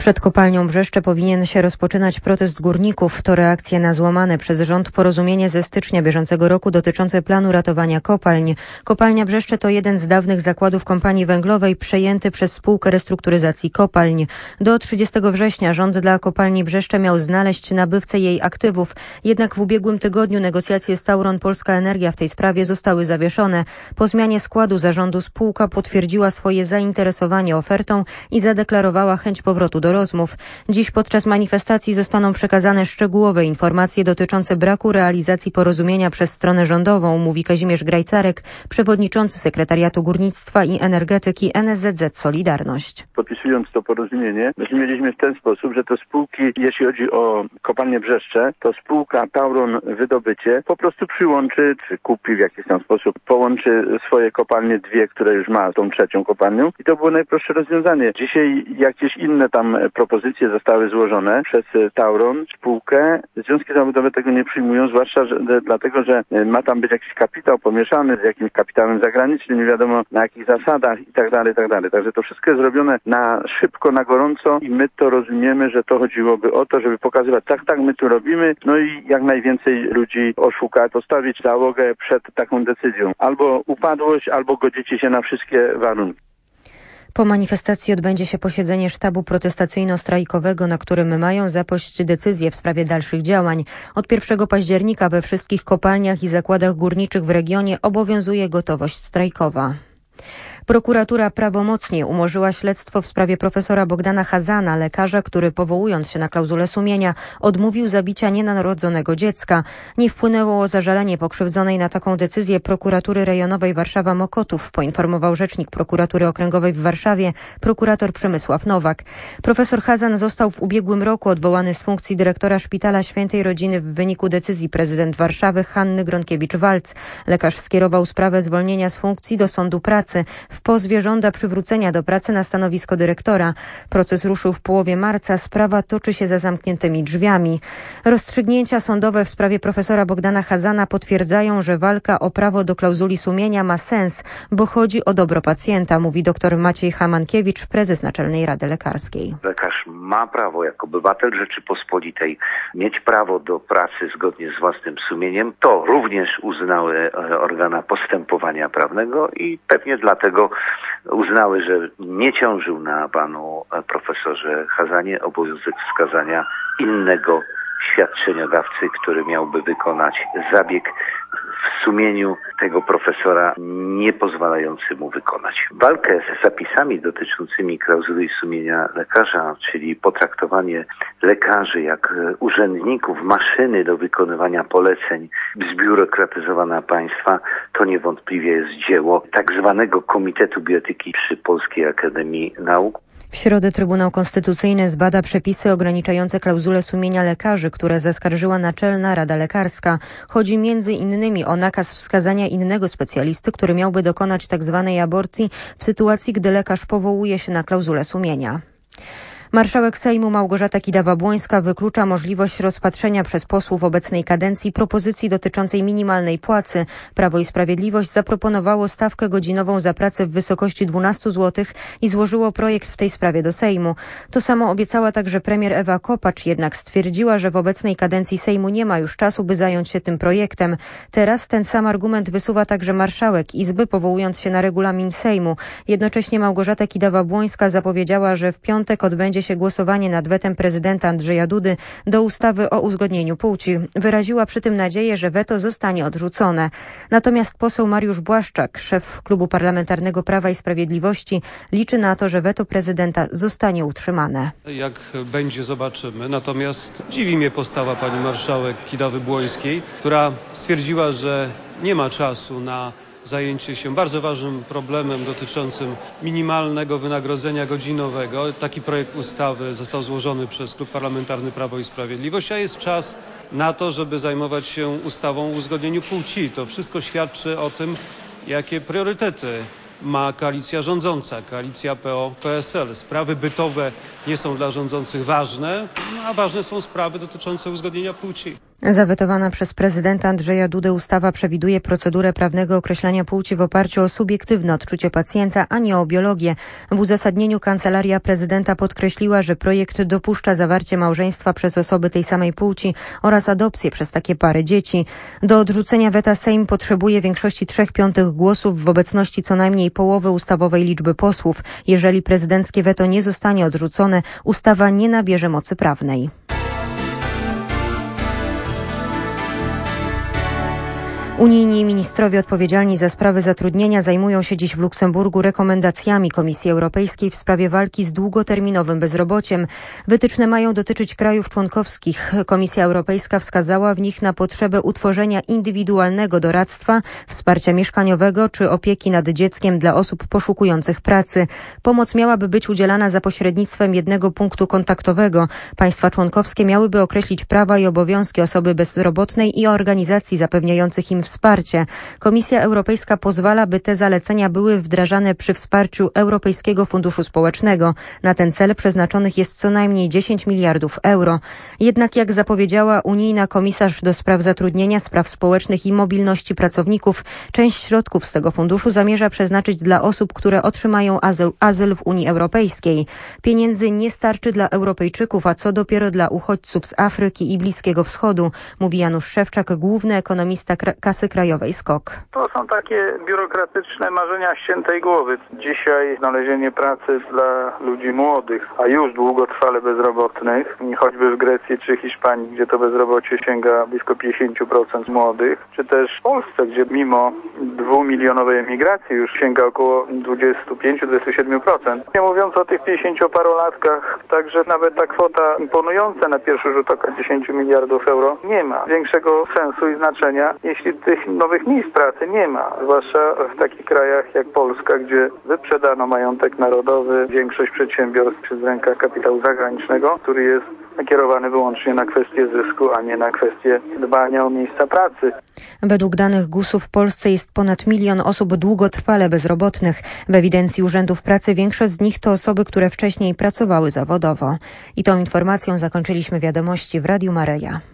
Przed kopalnią Brzeszcze powinien się rozpoczynać protest górników. To reakcja na złamane przez rząd porozumienie ze stycznia bieżącego roku dotyczące planu ratowania kopalń. Kopalnia Brzeszcze to jeden z dawnych zakładów kompanii węglowej przejęty przez spółkę restrukturyzacji kopalń. Do 30 września rząd dla kopalni Brzeszcze miał znaleźć nabywcę jej aktywów. Jednak w ubiegłym tygodniu negocjacje z Tauron Polska Energia w tej sprawie zostały zawieszone. Po zmianie składu zarządu spółka potwierdziła swoje zainteresowanie ofertą i zadeklarowała chęć powrotu do rozmów. Dziś podczas manifestacji zostaną przekazane szczegółowe informacje dotyczące braku realizacji porozumienia przez stronę rządową, mówi Kazimierz Grajcarek, przewodniczący Sekretariatu Górnictwa i Energetyki NSZZ Solidarność. Podpisując to porozumienie, mieliśmy w ten sposób, że te spółki, jeśli chodzi o kopalnię Brzeszcze, to spółka Tauron Wydobycie po prostu przyłączy, czy kupi w jakiś tam sposób, połączy swoje kopalnie dwie, które już ma, tą trzecią kopalnią i to było najprostsze rozwiązanie. Dzisiaj jakieś inne tam propozycje zostały złożone przez Tauron, spółkę. Związki zawodowe tego nie przyjmują, zwłaszcza dlatego, że ma tam być jakiś kapitał pomieszany z jakimś kapitałem zagranicznym, nie wiadomo na jakich zasadach i tak dalej, i tak dalej. Także to wszystko jest zrobione na szybko, na gorąco i my to rozumiemy, że to chodziłoby o to, żeby pokazywać, tak, my tu robimy, no i jak najwięcej ludzi oszukać, postawić załogę przed taką decyzją. Albo upadłość, albo godzicie się na wszystkie warunki. Po manifestacji odbędzie się posiedzenie sztabu protestacyjno-strajkowego, na którym mają zapaść decyzje w sprawie dalszych działań. Od 1 października we wszystkich kopalniach i zakładach górniczych w regionie obowiązuje gotowość strajkowa. Prokuratura prawomocnie umorzyła śledztwo w sprawie profesora Bogdana Chazana, lekarza, który powołując się na klauzulę sumienia odmówił zabicia nienarodzonego dziecka. Nie wpłynęło zażalenie pokrzywdzonej na taką decyzję prokuratury rejonowej Warszawa-Mokotów, poinformował rzecznik prokuratury okręgowej w Warszawie, prokurator Przemysław Nowak. Profesor Chazan został w ubiegłym roku odwołany z funkcji dyrektora Szpitala Świętej Rodziny w wyniku decyzji prezydent Warszawy Hanny Gronkiewicz-Waltz. Lekarz skierował sprawę zwolnienia z funkcji do Sądu Pracy. W pozwie żąda przywrócenia do pracy na stanowisko dyrektora. Proces ruszył w połowie marca. Sprawa toczy się za zamkniętymi drzwiami. Rozstrzygnięcia sądowe w sprawie profesora Bogdana Chazana potwierdzają, że walka o prawo do klauzuli sumienia ma sens, bo chodzi o dobro pacjenta, mówi dr Maciej Hamankiewicz, prezes Naczelnej Rady Lekarskiej. Lekarz ma prawo jako obywatel Rzeczypospolitej mieć prawo do pracy zgodnie z własnym sumieniem. To również uznały organa postępowania prawnego i pewnie dlatego uznały, że nie ciążył na panu profesorze Chazanie obowiązek wskazania innego świadczeniodawcy, który miałby wykonać zabieg w sumieniu tego profesora nie pozwalający mu wykonać. Walkę z zapisami dotyczącymi klauzuli sumienia lekarza, czyli potraktowanie lekarzy jak urzędników, maszyny do wykonywania poleceń, zbiurokratyzowana państwa, to niewątpliwie jest dzieło tak zwanego Komitetu Bioetyki przy Polskiej Akademii Nauk. W środę Trybunał Konstytucyjny zbada przepisy ograniczające klauzulę sumienia lekarzy, które zaskarżyła Naczelna Rada Lekarska. Chodzi m.in. o nakaz wskazania innego specjalisty, który miałby dokonać tzw. aborcji w sytuacji, gdy lekarz powołuje się na klauzulę sumienia. Marszałek Sejmu Małgorzata Kidawa-Błońska wyklucza możliwość rozpatrzenia przez posłów obecnej kadencji propozycji dotyczącej minimalnej płacy. Prawo i Sprawiedliwość zaproponowało stawkę godzinową za pracę w wysokości 12 zł i złożyło projekt w tej sprawie do Sejmu. To samo obiecała także premier Ewa Kopacz, jednak stwierdziła, że w obecnej kadencji Sejmu nie ma już czasu, by zająć się tym projektem. Teraz ten sam argument wysuwa także marszałek Izby, powołując się na regulamin Sejmu. Jednocześnie Małgorzata Kidawa-Błońska zapowiedziała, że w piątek odbędzie się głosowanie nad wetem prezydenta Andrzeja Dudy do ustawy o uzgodnieniu płci. Wyraziła przy tym nadzieję, że weto zostanie odrzucone. Natomiast poseł Mariusz Błaszczak, szef Klubu Parlamentarnego Prawa i Sprawiedliwości, liczy na to, że weto prezydenta zostanie utrzymane. Jak będzie, zobaczymy. Natomiast dziwi mnie postawa pani marszałek Kidawy-Błońskiej, która stwierdziła, że nie ma czasu na zajęcie się bardzo ważnym problemem dotyczącym minimalnego wynagrodzenia godzinowego. Taki projekt ustawy został złożony przez Klub Parlamentarny Prawo i Sprawiedliwość, a jest czas na to, żeby zajmować się ustawą o uzgodnieniu płci. To wszystko świadczy o tym, jakie priorytety ma koalicja rządząca, koalicja PO-PSL. Sprawy bytowe nie są dla rządzących ważne, a ważne są sprawy dotyczące uzgodnienia płci. Zawetowana przez prezydenta Andrzeja Dudę ustawa przewiduje procedurę prawnego określania płci w oparciu o subiektywne odczucie pacjenta, a nie o biologię. W uzasadnieniu Kancelaria Prezydenta podkreśliła, że projekt dopuszcza zawarcie małżeństwa przez osoby tej samej płci oraz adopcję przez takie pary dzieci. Do odrzucenia weta Sejm potrzebuje większości 3/5 głosów w obecności co najmniej połowy ustawowej liczby posłów. Jeżeli prezydenckie weto nie zostanie odrzucone, ustawa nie nabierze mocy prawnej. Unijni ministrowie odpowiedzialni za sprawy zatrudnienia zajmują się dziś w Luksemburgu rekomendacjami Komisji Europejskiej w sprawie walki z długoterminowym bezrobociem. Wytyczne mają dotyczyć krajów członkowskich. Komisja Europejska wskazała w nich na potrzebę utworzenia indywidualnego doradztwa, wsparcia mieszkaniowego czy opieki nad dzieckiem dla osób poszukujących pracy. Pomoc miałaby być udzielana za pośrednictwem jednego punktu kontaktowego. Państwa członkowskie miałyby określić prawa i obowiązki osoby bezrobotnej i organizacji zapewniających im wsparcie. Komisja Europejska pozwala, by te zalecenia były wdrażane przy wsparciu Europejskiego Funduszu Społecznego. Na ten cel przeznaczonych jest co najmniej 10 miliardów euro. Jednak jak zapowiedziała unijna komisarz do spraw zatrudnienia, spraw społecznych i mobilności pracowników, część środków z tego funduszu zamierza przeznaczyć dla osób, które otrzymają azyl w Unii Europejskiej. Pieniędzy nie starczy dla Europejczyków, a co dopiero dla uchodźców z Afryki i Bliskiego Wschodu, mówi Janusz Szewczak, główny ekonomista Kasy Krajowej SKOK. To są takie biurokratyczne marzenia ściętej głowy. Dzisiaj znalezienie pracy dla ludzi młodych, a już długotrwale bezrobotnych, choćby w Grecji czy Hiszpanii, gdzie to bezrobocie sięga blisko 50% młodych, czy też w Polsce, gdzie mimo 2-milionowej emigracji już sięga około 25-27%. Nie mówiąc o tych 50-parolatkach, także nawet ta kwota imponująca na pierwszy rzut oka 10 miliardów euro nie ma większego sensu i znaczenia, jeśli tych nowych miejsc pracy nie ma, zwłaszcza w takich krajach jak Polska, gdzie wyprzedano majątek narodowy, większość przedsiębiorstw jest w rękach kapitału zagranicznego, który jest nakierowany wyłącznie na kwestie zysku, a nie na kwestie dbania o miejsca pracy. Według danych GUS-u w Polsce jest ponad 1 milion osób długotrwale bezrobotnych. W ewidencji urzędów pracy większość z nich to osoby, które wcześniej pracowały zawodowo. I tą informacją zakończyliśmy wiadomości w Radiu Maryja.